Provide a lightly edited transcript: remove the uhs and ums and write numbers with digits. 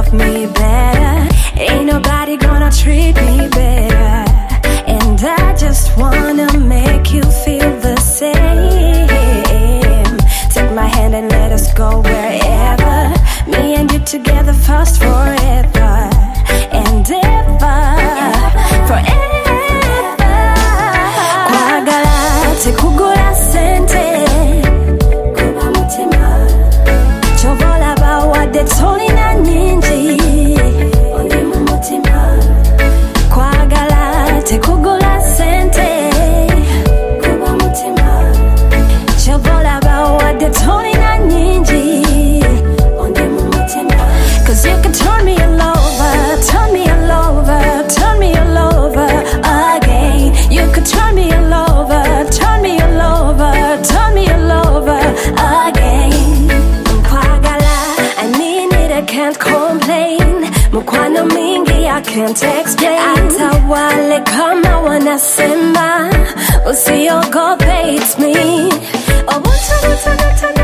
love me better. Ain't nobody gonna treat me better. And I just wanna make you feel the same. Take my hand and let us go wherever. Me and you together first forever and ever. Forever. Kwagala tekugula sente. Kuba mutima. Chobola bawadde tolina nyingi. Oli mu mutima. Kwagala tekugula sente. Kuba mutima. Chobola bawadde tolina nyingi. Oli mu mutima. 'Cause you can turn me all over, turn me all over, turn me all over again. You could turn me all over, turn me all over, turn me all over again. Kwagala, I mean it, I can't complain. Mukwano mingi, I can't explain. Atawale kama wanasema, usiogope, it's me. Oh, what's